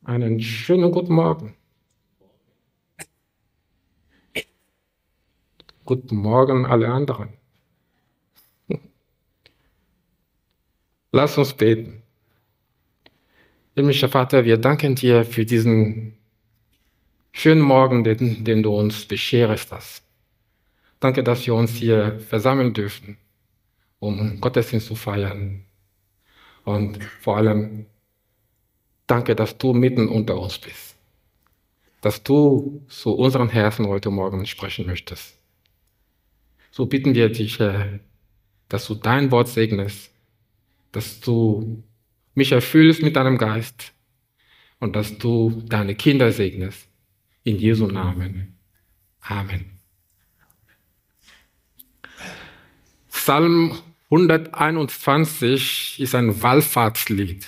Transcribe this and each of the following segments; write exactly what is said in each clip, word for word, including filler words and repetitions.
Einen schönen guten Morgen. Guten Morgen, alle anderen. Lass uns beten. Himmlischer Vater, wir danken dir für diesen schönen Morgen, den, den du uns bescherst hast. Danke, dass wir uns hier versammeln dürfen, um Gottesdienst zu feiern. Und vor allem danke, dass du mitten unter uns bist. Dass du zu unseren Herzen heute Morgen sprechen möchtest. So bitten wir dich, Herr, dass du dein Wort segnest, dass du mich erfüllst mit deinem Geist und dass du deine Kinder segnest. In Jesu Namen. Amen. Psalm hunderteinundzwanzig ist ein Wallfahrtslied.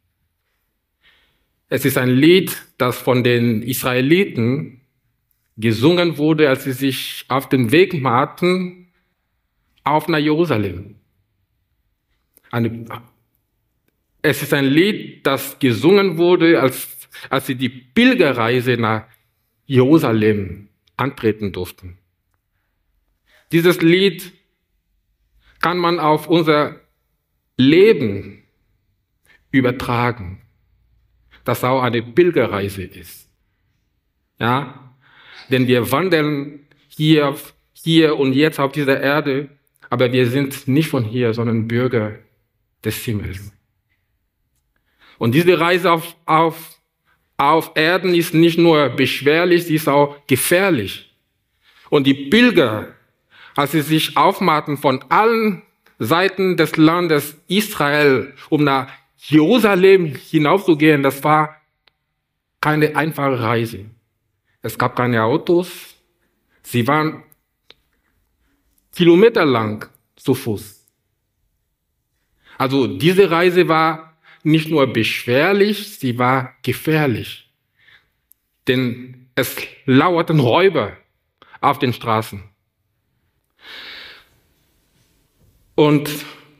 Es ist ein Lied, das von den Israeliten gesungen wurde, als sie sich auf den Weg machten auf nach Jerusalem. Eine, es ist ein Lied, das gesungen wurde, als, als sie die Pilgerreise nach Jerusalem antreten durften. Dieses Lied kann man auf unser Leben übertragen, das auch eine Pilgerreise ist. Ja? Denn wir wandeln hier, hier und jetzt auf dieser Erde, aber wir sind nicht von hier, sondern Bürger des Himmels. Und diese Reise auf, auf, auf Erden ist nicht nur beschwerlich, sie ist auch gefährlich. Und die Pilger, als sie sich aufmachten von allen Seiten des Landes Israel, um nach Jerusalem hinaufzugehen, das war keine einfache Reise. Es gab keine Autos, sie waren kilometerlang zu Fuß. Also diese Reise war nicht nur beschwerlich, sie war gefährlich. Denn es lauerten Räuber auf den Straßen. Und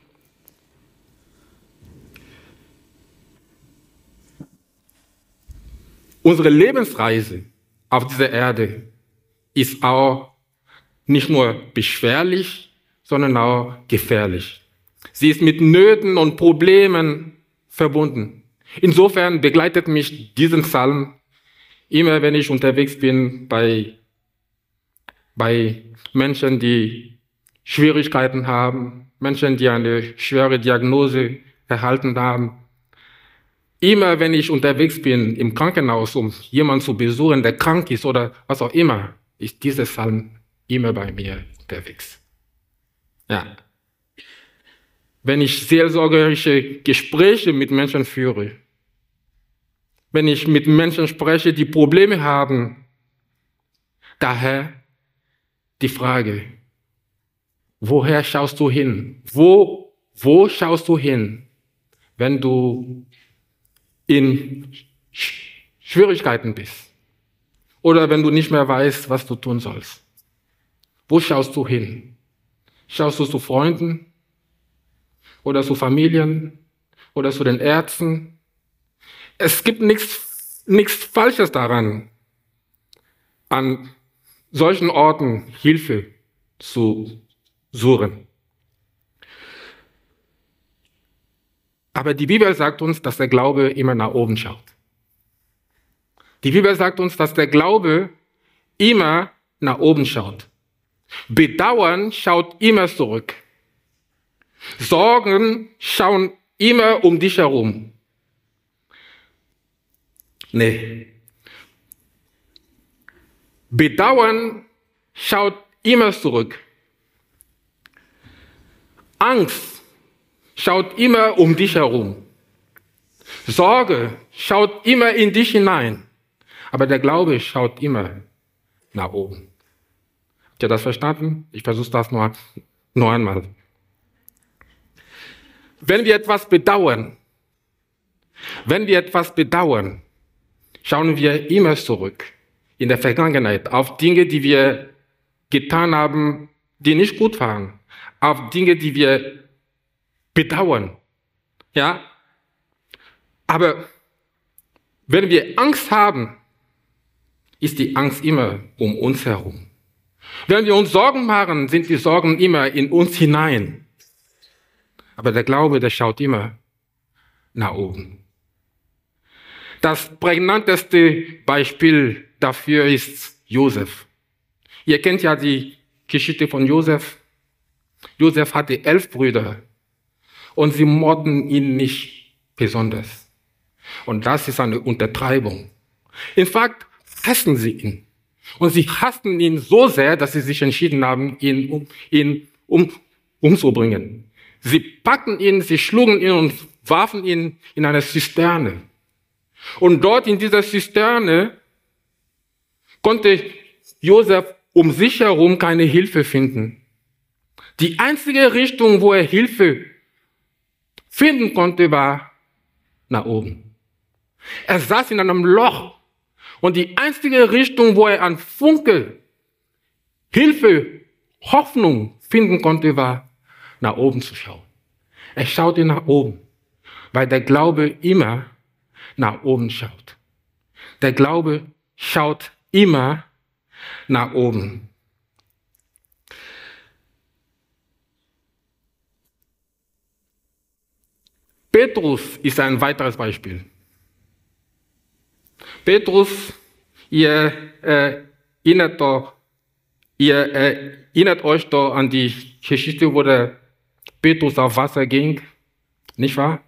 unsere Lebensreise auf dieser Erde ist auch nicht nur beschwerlich, sondern auch gefährlich. Sie ist mit Nöten und Problemen verbunden. Insofern begleitet mich diesen Psalm immer, wenn ich unterwegs bin bei, bei Menschen, die Schwierigkeiten haben, Menschen, die eine schwere Diagnose erhalten haben. Immer wenn ich unterwegs bin im Krankenhaus, um jemanden zu besuchen, der krank ist oder was auch immer, ist dieser Psalm immer bei mir unterwegs. Ja. Wenn ich seelsorgerische Gespräche mit Menschen führe, wenn ich mit Menschen spreche, die Probleme haben, daher die Frage, woher schaust du hin? Wo, wo schaust du hin, wenn du in Schwierigkeiten bist oder wenn du nicht mehr weißt, was du tun sollst? Wo schaust du hin? Schaust du zu Freunden oder zu Familien oder zu den Ärzten? Es gibt nichts, nichts Falsches daran, an solchen Orten Hilfe zu suchen. Aber die Bibel sagt uns, dass der Glaube immer nach oben schaut. Die Bibel sagt uns, dass der Glaube immer nach oben schaut. Bedauern schaut immer zurück. Sorgen schauen immer um dich herum. Nee. Bedauern schaut immer zurück. Angst schaut immer um dich herum. Sorge schaut immer in dich hinein. Aber der Glaube schaut immer nach oben. Habt ihr das verstanden? Ich versuche das nur, nur einmal. Wenn wir etwas bedauern, wenn wir etwas bedauern, schauen wir immer zurück in der Vergangenheit auf Dinge, die wir getan haben, die nicht gut waren, auf Dinge, die wir bedauern. Ja? Aber Wenn wir Angst haben, ist die Angst immer um uns herum. Wenn wir uns Sorgen machen, sind die Sorgen immer in uns hinein. Aber der Glaube, der schaut immer nach oben. Das prägnanteste Beispiel dafür ist Josef. Ihr kennt ja die Geschichte von Josef. Josef hatte elf Brüder und sie mochten ihn nicht besonders. Und das ist eine Untertreibung. In Fakt hassen sie ihn. Und sie hassten ihn so sehr, dass sie sich entschieden haben, ihn, um, ihn um, umzubringen. Sie packten ihn, sie schlugen ihn und warfen ihn in eine Zisterne. Und dort in dieser Zisterne konnte Josef um sich herum keine Hilfe finden. Die einzige Richtung, wo er Hilfe finden konnte, war nach oben. Er saß in einem Loch und die einzige Richtung, wo er an Funke Hilfe, Hoffnung finden konnte, war nach oben zu schauen. Er schaute nach oben, weil der Glaube immer nach oben schaut. Der Glaube schaut immer nach oben. Petrus ist ein weiteres Beispiel. Petrus, ihr, äh, erinnert, doch, ihr äh, erinnert euch doch an die Geschichte, wo der Petrus auf Wasser ging, nicht wahr?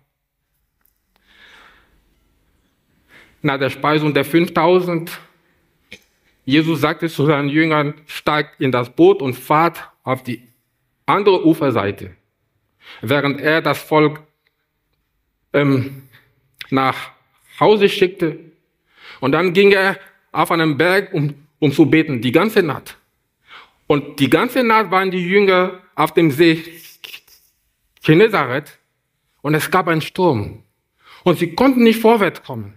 Nach der Speisung der fünftausend, Jesus sagte zu seinen Jüngern, steigt in das Boot und fahrt auf die andere Uferseite. Während er das Volk ähm, nach Hause schickte. Und dann ging er auf einen Berg, um, um zu beten, die ganze Nacht. Und die ganze Nacht waren die Jünger auf dem See Genezareth und es gab einen Sturm. Und sie konnten nicht vorwärts kommen.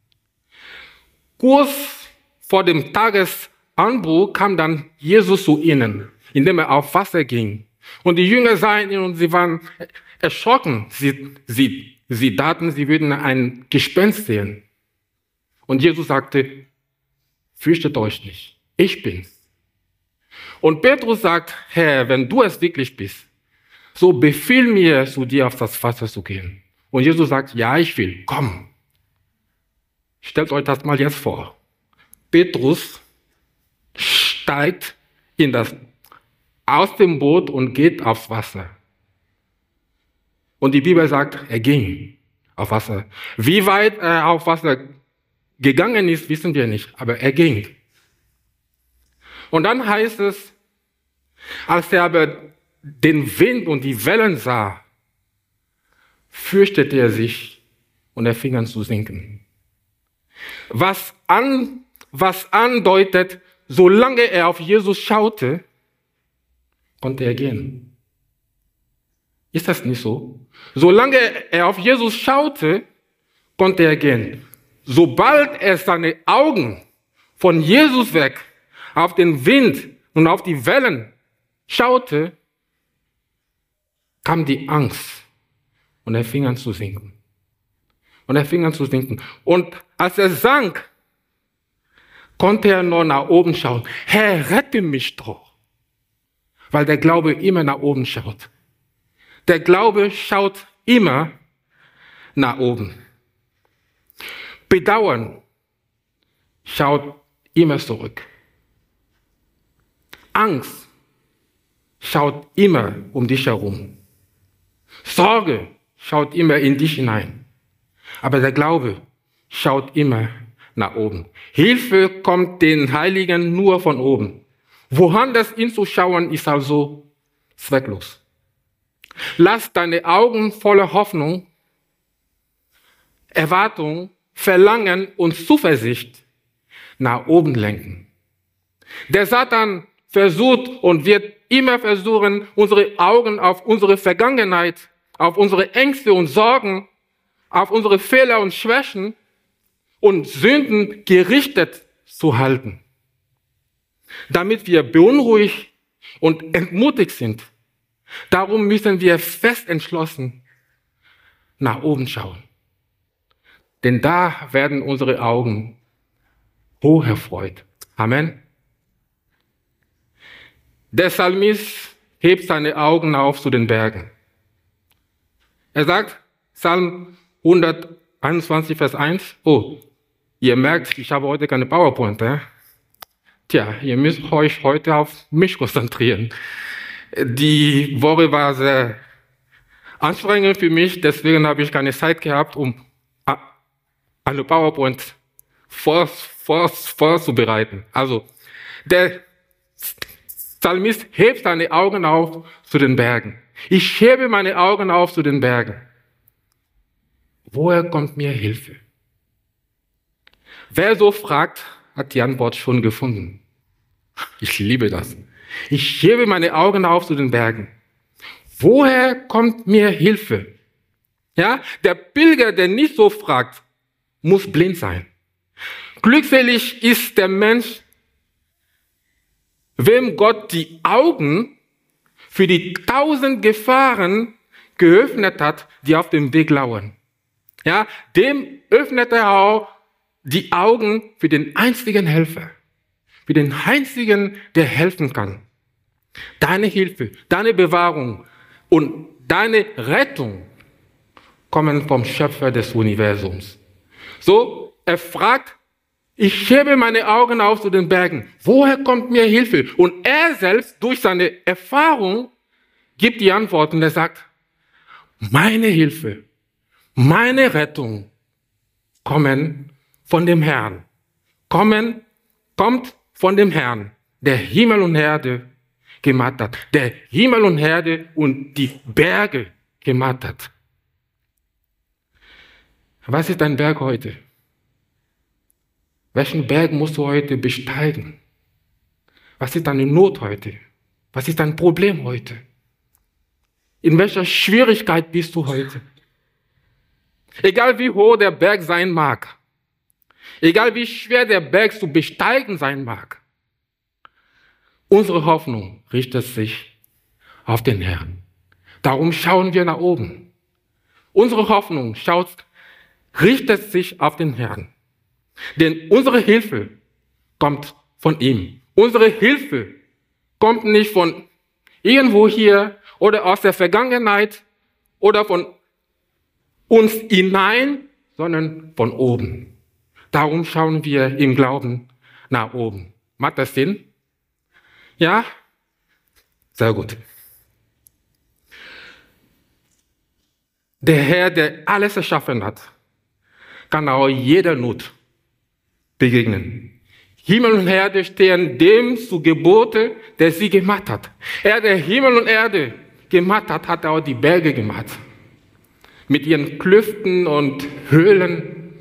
Kurz vor dem Tagesanbruch kam dann Jesus zu ihnen, indem er auf Wasser ging. Und die Jünger sahen ihn und sie waren erschrocken. Sie, sie, sie dachten, sie würden ein Gespenst sehen. Und Jesus sagte, fürchtet euch nicht, ich bin's. Und Petrus sagt, Herr, wenn du es wirklich bist, so befiehl mir, zu dir auf das Wasser zu gehen. Und Jesus sagt, ja, ich will, komm. Stellt euch das mal jetzt vor. Petrus steigt in das, aus dem Boot und geht aufs Wasser. Und die Bibel sagt, er ging auf Wasser. Wie weit er auf Wasser gegangen ist, wissen wir nicht, aber er ging. Und dann heißt es, als er aber den Wind und die Wellen sah, fürchtete er sich und er fing an zu sinken. Was, an, was andeutet, solange er auf Jesus schaute, konnte er gehen. Ist das nicht so? Solange er auf Jesus schaute, konnte er gehen. Sobald er seine Augen von Jesus weg auf den Wind und auf die Wellen schaute, kam die Angst und er fing an zu sinken. Und er fing an zu sinken. Und als er sank, konnte er nur nach oben schauen. Herr, rette mich doch. Weil der Glaube immer nach oben schaut. Der Glaube schaut immer nach oben. Bedauern schaut immer zurück. Angst schaut immer um dich herum. Sorge schaut immer in dich hinein. Aber der Glaube schaut immer nach oben. Hilfe kommt den Heiligen nur von oben. Woanders hinzuschauen ist also zwecklos. Lass deine Augen voller Hoffnung, Erwartung, Verlangen und Zuversicht nach oben lenken. Der Satan versucht und wird immer versuchen, unsere Augen auf unsere Vergangenheit, auf unsere Ängste und Sorgen, auf unsere Fehler und Schwächen und Sünden gerichtet zu halten, damit wir beunruhigt und entmutigt sind. Darum müssen wir fest entschlossen nach oben schauen. denn da werden unsere Augen hoch erfreut. Amen. Der Psalmist hebt seine Augen auf zu den Bergen. Er sagt, Psalm hunderteinundzwanzig, Vers eins, oh, ihr merkt, ich habe heute keine PowerPoint. Eh? Tja, ihr müsst euch heute auf mich konzentrieren. Die Woche war sehr anstrengend für mich, deswegen habe ich keine Zeit gehabt, um eine PowerPoint vor, vor, vorzubereiten. Also, der Psalmist hebt seine Augen auf zu den Bergen. Ich hebe meine Augen auf zu den Bergen. Woher kommt mir Hilfe? Wer so fragt, hat die Antwort schon gefunden. Ich liebe das. Ich hebe meine Augen auf zu den Bergen. Woher kommt mir Hilfe? Ja, der Pilger, der nicht so fragt, muss blind sein. Glückselig ist der Mensch, wem Gott die Augen für die tausend Gefahren geöffnet hat, die auf dem Weg lauern. Ja, dem öffnet er auch die Augen für den einzigen Helfer, für den einzigen, der helfen kann. Deine Hilfe, deine Bewahrung und deine Rettung kommen vom Schöpfer des Universums. So, er fragt, ich hebe meine Augen auf zu den Bergen. Woher kommt mir Hilfe? Und er selbst, durch seine Erfahrung, gibt die Antwort und er sagt, meine Hilfe, meine Rettung kommen von dem Herrn. Kommen, kommt von dem Herrn, der Himmel und Erde gemacht hat. Der Himmel und Erde und die Berge gemacht hat. Was ist ein Berg heute? Welchen Berg musst du heute besteigen? Was ist deine Not heute? Was ist dein Problem heute? In welcher Schwierigkeit bist du heute? Egal wie hoch der Berg sein mag, egal wie schwer der Berg zu besteigen sein mag, unsere Hoffnung richtet sich auf den Herrn. Darum schauen wir nach oben. Unsere Hoffnung schaut, richtet sich auf den Herrn. Denn unsere Hilfe kommt von ihm. Unsere Hilfe kommt nicht von irgendwo hier oder aus der Vergangenheit oder von uns hinein, sondern von oben. Darum schauen wir im Glauben nach oben. Macht das Sinn? Ja? Sehr gut. Der Herr, der alles erschaffen hat, kann auch jeder Not begegnen. Himmel und Erde stehen dem zu Gebote, der sie gemacht hat. Er, der Himmel und Erde gemacht hat, hat auch die Berge gemacht. Mit ihren Klüften und Höhlen.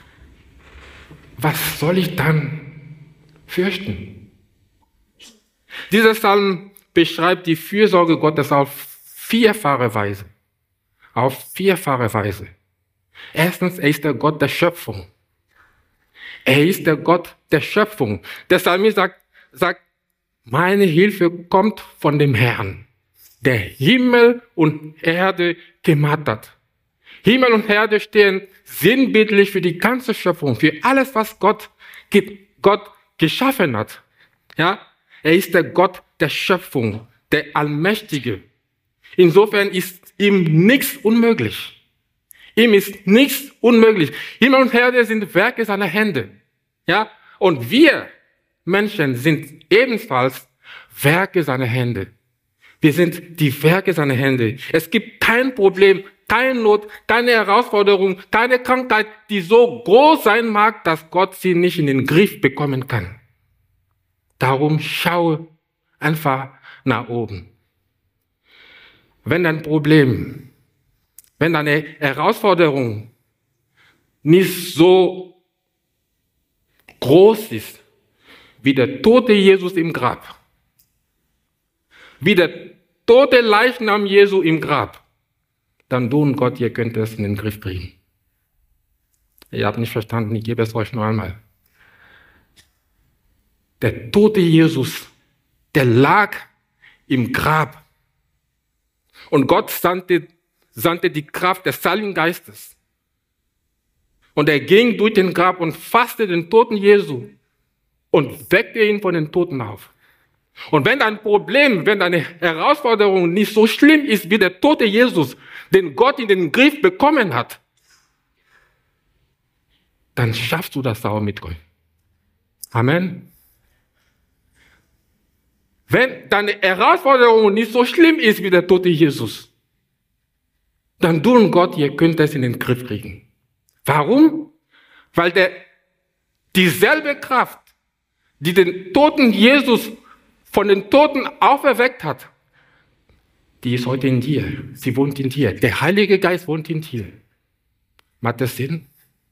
Was soll ich dann fürchten? Dieser Psalm beschreibt die Fürsorge Gottes auf vierfache Weise. Auf vierfache Weise. Erstens, er ist der Gott der Schöpfung. Er ist der Gott der Schöpfung. Der Psalmist sagt, sagt, meine Hilfe kommt von dem Herrn, der Himmel und Erde gemacht hat. Himmel und Erde stehen sinnbildlich für die ganze Schöpfung, für alles, was Gott, Gott geschaffen hat. Ja, er ist der Gott der Schöpfung, der Allmächtige. Insofern ist ihm nichts unmöglich. Ihm ist nichts unmöglich. Himmel und Erde sind Werke seiner Hände. Ja? Und wir Menschen sind ebenfalls Werke seiner Hände. Wir sind die Werke seiner Hände. Es gibt kein Problem, keine Not, keine Herausforderung, keine Krankheit, die so groß sein mag, dass Gott sie nicht in den Griff bekommen kann. Darum schaue einfach nach oben. Wenn dein Problem, wenn deine Herausforderung nicht so groß ist, wie der tote Jesus im Grab, wie der tote Leichnam Jesu im Grab, dann du und Gott, ihr könnt es in den Griff bringen. Ihr habt nicht verstanden, ich gebe es euch noch einmal. Der tote Jesus, der lag im Grab. Und Gott sandte, sandte die Kraft des Heiligen Geistes. Und er ging durch den Grab und fasste den toten Jesu und weckte ihn von den Toten auf. Und wenn dein Problem, wenn deine Herausforderung nicht so schlimm ist wie der tote Jesus, den Gott in den Griff bekommen hat, dann schaffst du das auch mit Gott. Amen. Wenn deine Herausforderung nicht so schlimm ist wie der tote Jesus, dann du und Gott, ihr könnt es in den Griff kriegen. Warum? Weil der, dieselbe Kraft, die den toten Jesus von den Toten auferweckt hat, die ist heute in dir. Sie wohnt in dir. Der Heilige Geist wohnt in dir. Macht das Sinn?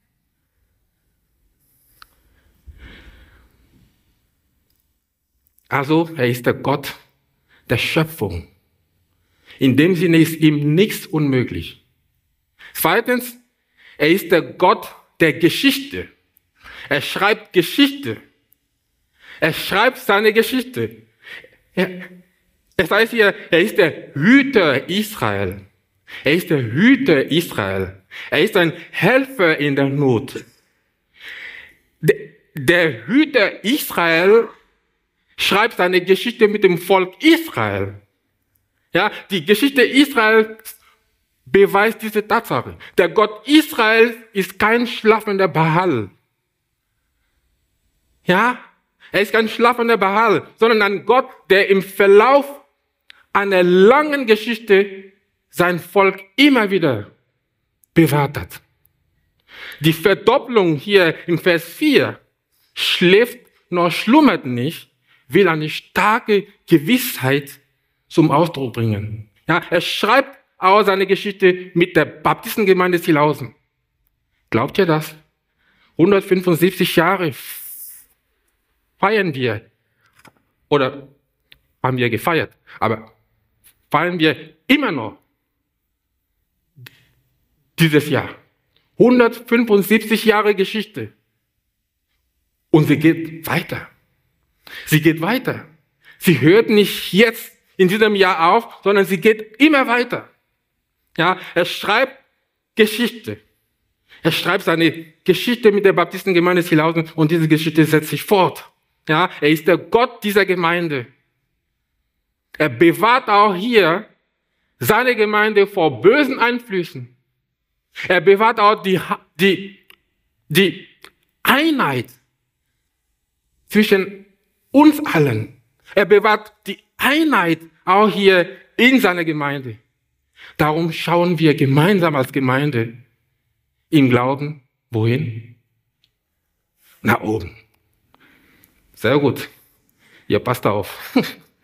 Also, er ist der Gott der Schöpfung. In dem Sinne ist ihm nichts unmöglich. Zweitens, er ist der Gott der Geschichte. Er schreibt Geschichte. Er schreibt seine Geschichte. Er, es heißt hier, er ist der Hüter Israel. Er ist der Hüter Israel. Er ist ein Helfer in der Not. Der, der Hüter Israel schreibt seine Geschichte mit dem Volk Israel. Ja, die Geschichte Israels beweist diese Tatsache. Der Gott Israel ist kein schlafender Baal. Ja, er ist kein schlafender Baal, sondern ein Gott, der im Verlauf einer langen Geschichte sein Volk immer wieder bewahrt hat. Die Verdopplung hier im Vers vier schläft noch schlummert nicht, will eine starke Gewissheit zum Ausdruck bringen. Ja, er schreibt auch seine Geschichte mit der Baptistengemeinde Silausen. Glaubt ihr das? hundertfünfundsiebzig Jahre feiern wir, oder haben wir gefeiert, aber feiern wir immer noch dieses Jahr. hundertfünfundsiebzig Jahre Geschichte. Und sie geht weiter. Sie geht weiter. Sie hört nicht jetzt in diesem Jahr auf, sondern sie geht immer weiter. Ja, er schreibt Geschichte. Er schreibt seine Geschichte mit der Baptistengemeinde Silausen und diese Geschichte setzt sich fort. Ja, er ist der Gott dieser Gemeinde. Er bewahrt auch hier seine Gemeinde vor bösen Einflüssen. Er bewahrt auch die, die, die Einheit zwischen uns allen. Er bewahrt die Einheit auch hier in seiner Gemeinde. Darum schauen wir gemeinsam als Gemeinde im Glauben, wohin? Nach oben. Sehr gut. Ihr passt auf.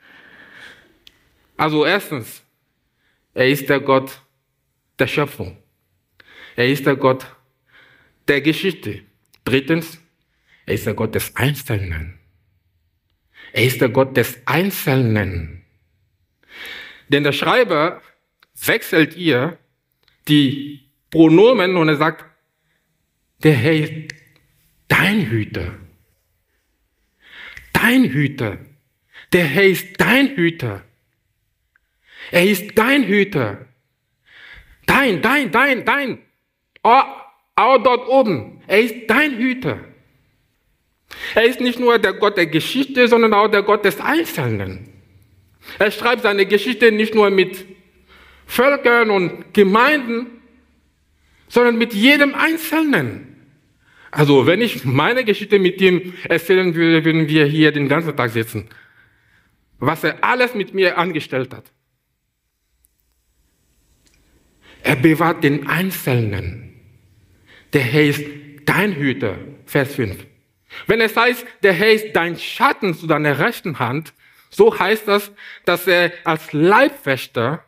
Also erstens, er ist der Gott der Schöpfung. Er ist der Gott der Geschichte. Drittens, er ist der Gott des Einzelnen. Er ist der Gott des Einzelnen. Denn der Schreiber wechselt ihr die Pronomen und er sagt, der Herr ist dein Hüter. Dein Hüter. Der Herr ist dein Hüter. Er ist dein Hüter. Dein, dein, dein, dein. Oh, auch dort oben. Er ist dein Hüter. Er ist nicht nur der Gott der Geschichte, sondern auch der Gott des Einzelnen. Er schreibt seine Geschichte nicht nur mit Völkern und Gemeinden, sondern mit jedem Einzelnen. Also wenn ich meine Geschichte mit ihm erzählen würde, würden wir hier den ganzen Tag sitzen. Was er alles mit mir angestellt hat. Er bewahrt den Einzelnen. Der Herr ist dein Hüter, Vers fünf. Wenn es heißt, der Herr ist dein Schatten zu deiner rechten Hand, so heißt das, dass er als Leibwächter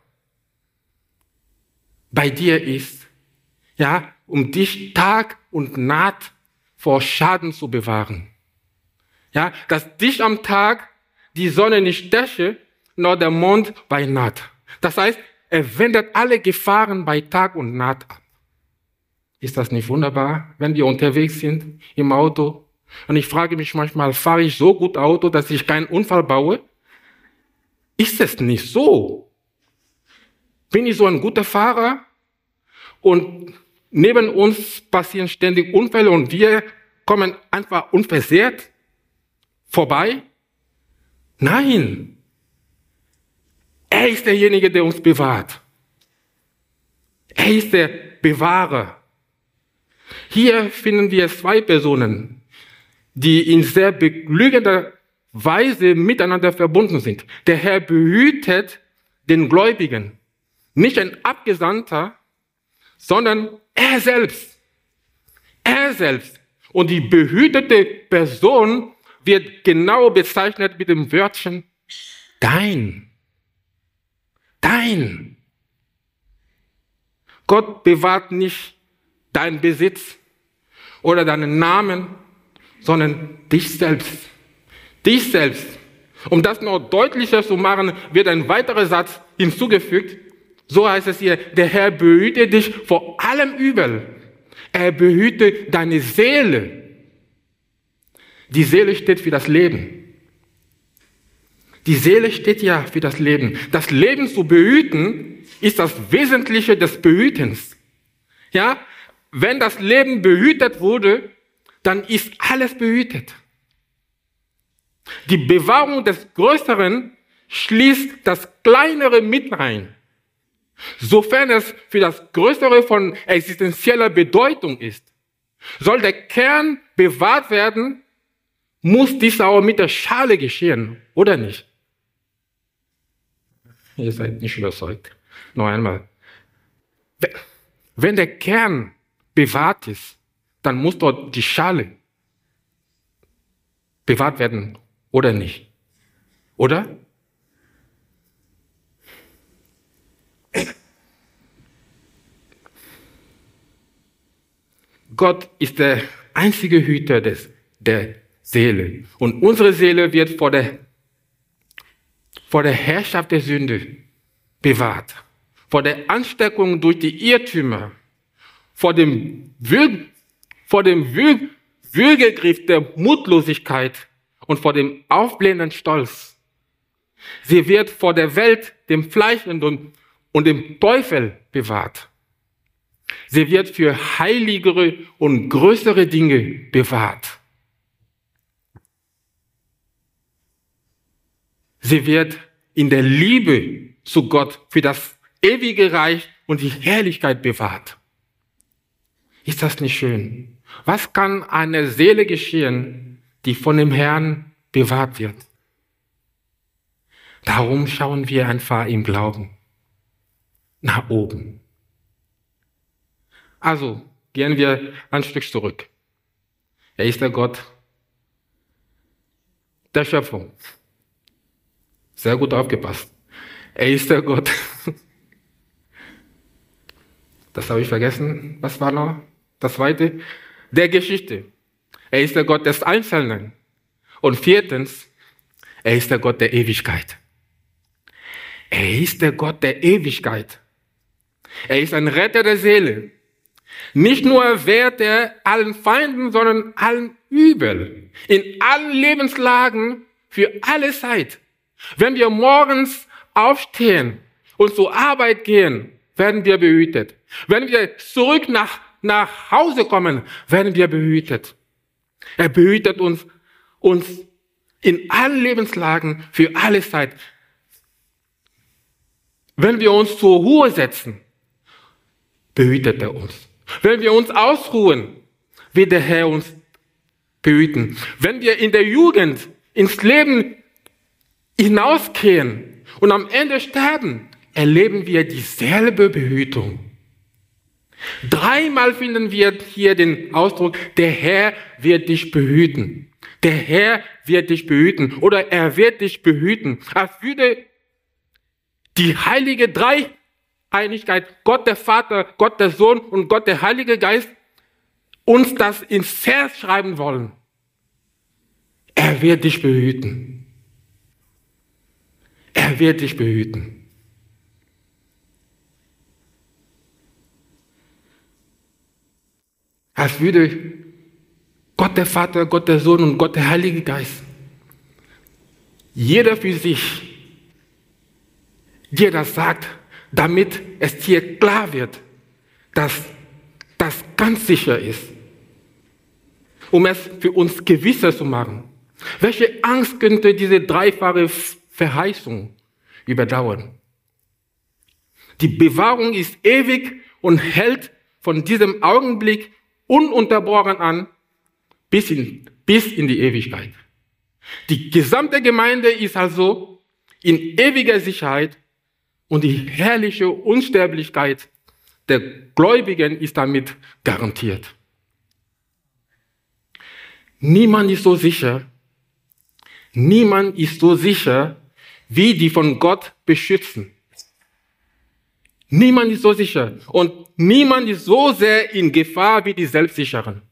bei dir ist, ja, um dich Tag und Nacht vor Schaden zu bewahren. Ja, dass dich am Tag die Sonne nicht steche, noch der Mond bei Nacht. Das heißt, er wendet alle Gefahren bei Tag und Nacht ab. Ist das nicht wunderbar, wenn wir unterwegs sind im Auto? Und ich frage mich manchmal, fahre ich so gut Auto, dass ich keinen Unfall baue? Ist es nicht so? Bin ich so ein guter Fahrer? Und neben uns passieren ständig Unfälle und wir kommen einfach unversehrt vorbei? Nein. Er ist derjenige, der uns bewahrt. Er ist der Bewahrer. Hier finden wir zwei Personen, die in sehr beglückender Weise miteinander verbunden sind. Der Herr behütet den Gläubigen. Nicht ein Abgesandter, sondern er selbst. Er selbst. Und die behütete Person wird genau bezeichnet mit dem Wörtchen dein. Dein. Gott bewahrt nicht deinen Besitz oder deinen Namen, sondern dich selbst. Dich selbst. Um das noch deutlicher zu machen, wird ein weiterer Satz hinzugefügt. So heißt es hier, der Herr behüte dich vor allem Übel. Er behüte deine Seele. Die Seele steht für das Leben. Die Seele steht ja für das Leben. Das Leben zu behüten, ist das Wesentliche des Behütens. Ja, wenn das Leben behütet wurde, dann ist alles behütet. Die Bewahrung des Größeren schließt das Kleinere mit rein. Sofern es für das Größere von existenzieller Bedeutung ist, soll der Kern bewahrt werden, muss dies auch mit der Schale geschehen, oder nicht? Ihr seid nicht überzeugt. Noch einmal. Wenn der Kern bewahrt ist, dann muss dort die Schale bewahrt werden, oder nicht? Oder? Gott ist der einzige Hüter des, der Seele. Und unsere Seele wird vor der, vor der Herrschaft der Sünde bewahrt. Vor der Ansteckung durch die Irrtümer. Vor dem, Würg, vor dem Würg, Würgegriff der Mutlosigkeit und vor dem aufblähenden Stolz. Sie wird vor der Welt, dem Fleisch und, und dem Teufel bewahrt. Sie wird für heiligere und größere Dinge bewahrt. Sie wird in der Liebe zu Gott für das ewige Reich und die Herrlichkeit bewahrt. Ist das nicht schön? Was kann einer Seele geschehen, die von dem Herrn bewahrt wird? Darum schauen wir einfach im Glauben nach oben. Also gehen wir ein Stück zurück. Er ist der Gott der Schöpfung. Sehr gut aufgepasst. Er ist der Gott. Das habe ich vergessen. Was war noch das Zweite? Der Geschichte. Er ist der Gott des Einzelnen. Und viertens, er ist der Gott der Ewigkeit. Er ist der Gott der Ewigkeit. Er ist ein Retter der Seele. Nicht nur wehrt er allen Feinden, sondern allen Übel. In allen Lebenslagen, für alle Zeit. Wenn wir morgens aufstehen und zur Arbeit gehen, werden wir behütet. Wenn wir zurück nach, nach Hause kommen, werden wir behütet. Er behütet uns, uns in allen Lebenslagen für alle Zeit. Wenn wir uns zur Ruhe setzen, behütet er uns. Wenn wir uns ausruhen, wird der Herr uns behüten. Wenn wir in der Jugend ins Leben hinausgehen und am Ende sterben, erleben wir dieselbe Behütung. Dreimal finden wir hier den Ausdruck, der Herr wird dich behüten. Der Herr wird dich behüten oder er wird dich behüten. Als würde die heilige Dreieinigkeit, Gott der Vater, Gott der Sohn und Gott der Heilige Geist, uns das ins Herz schreiben wollen. Er wird dich behüten. Er wird dich behüten. Als würde Gott der Vater, Gott der Sohn und Gott der Heilige Geist, jeder für sich, dir das sagt, damit es dir klar wird, dass, dass ganz sicher ist, um es für uns gewisser zu machen. Welche Angst könnte diese dreifache Verheißung überdauern? Die Bewahrung ist ewig und hält von diesem Augenblick ununterbrochen an bis in, bis in die Ewigkeit. Die gesamte Gemeinde ist also in ewiger Sicherheit und die herrliche Unsterblichkeit der Gläubigen ist damit garantiert. Niemand ist so sicher, niemand ist so sicher wie die von Gott Beschützten. Niemand ist so sicher und niemand ist so sehr in Gefahr wie die Selbstsicheren.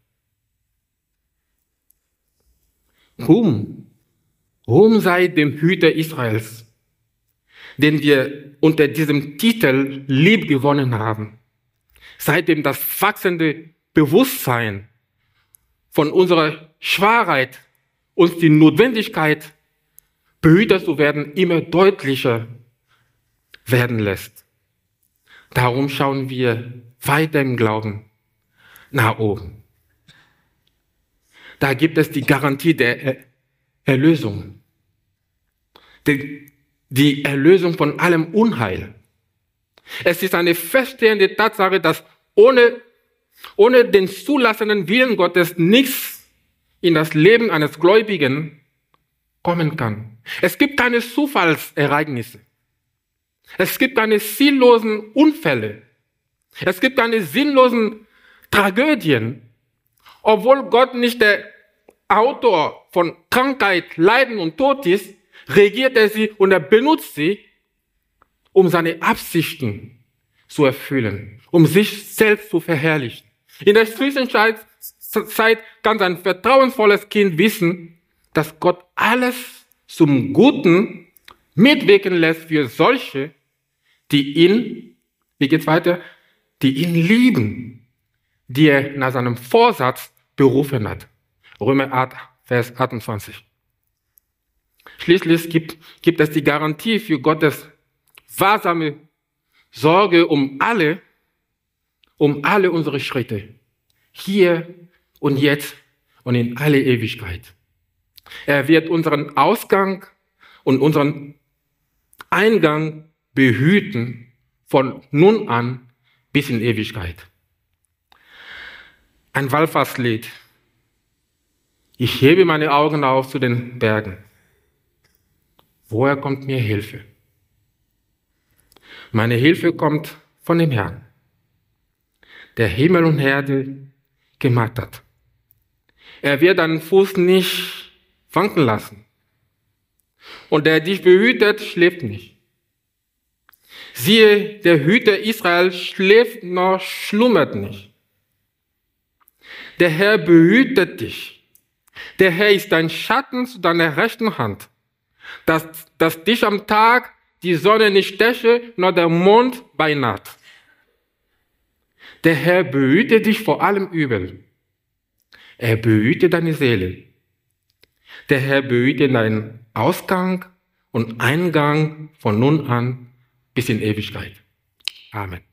Ruhm, Ruhm sei dem Hüter Israels, den wir unter diesem Titel lieb gewonnen haben. Seitdem das wachsende Bewusstsein von unserer Schwachheit uns die Notwendigkeit, Behüter zu werden, immer deutlicher werden lässt. Darum schauen wir weiter im Glauben nach oben. Da gibt es die Garantie der Erlösung. Die, die Erlösung von allem Unheil. Es ist eine feststehende Tatsache, dass ohne, ohne den zulassenden Willen Gottes nichts in das Leben eines Gläubigen kommen kann. Es gibt keine Zufallsereignisse. Es gibt keine sinnlosen Unfälle. Es gibt keine sinnlosen Tragödien. Obwohl Gott nicht der Autor von Krankheit, Leiden und Tod ist, regiert er sie und er benutzt sie, um seine Absichten zu erfüllen, um sich selbst zu verherrlichen. In der Zwischenzeit kann ein vertrauensvolles Kind wissen, dass Gott alles zum Guten mitwirken lässt für solche, die ihn, wie geht's weiter, die ihn lieben, die er nach seinem Vorsatz berufen hat. Römer acht, Vers achtundzwanzig. Schließlich gibt, gibt es die Garantie für Gottes wahrsame Sorge um alle, um alle unsere Schritte. Hier und jetzt und in alle Ewigkeit. Er wird unseren Ausgang und unseren Eingang behüten von nun an bis in Ewigkeit. Ein Wallfahrtslied. Ich hebe meine Augen auf zu den Bergen. Woher kommt mir Hilfe? Meine Hilfe kommt von dem Herrn, der Himmel und Erde gemacht hat. Er wird deinen Fuß nicht wanken lassen. Und der dich behütet, schläft nicht. Siehe, der Hüter Israel schläft noch, schlummert nicht. Der Herr behütet dich. Der Herr ist dein Schatten zu deiner rechten Hand, dass, dass dich am Tag die Sonne nicht steche, noch der Mond bei Nacht. Der Herr behüte dich vor allem Übel. Er behüte deine Seele. Der Herr behüte deinen Ausgang und Eingang von nun an bis in Ewigkeit. Amen.